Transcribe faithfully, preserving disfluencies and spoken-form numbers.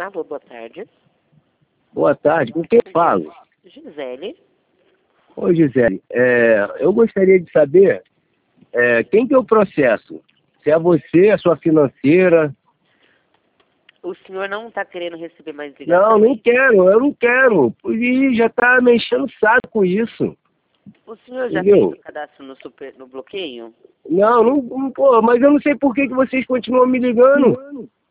Alô, boa tarde. Boa tarde, com quem falo? Gisele. Oi, Gisele. É, eu gostaria de saber é, quem que é o processo? Se é você, a sua financeira? O senhor não está querendo receber mais ligação? Não, não hein? quero, eu não quero. Ih, já tá me enchendo o saco com isso. O senhor já Entendeu? fez o cadastro no, super, no bloqueio? Não, não, não, pô, mas eu não sei por que, que vocês continuam me ligando.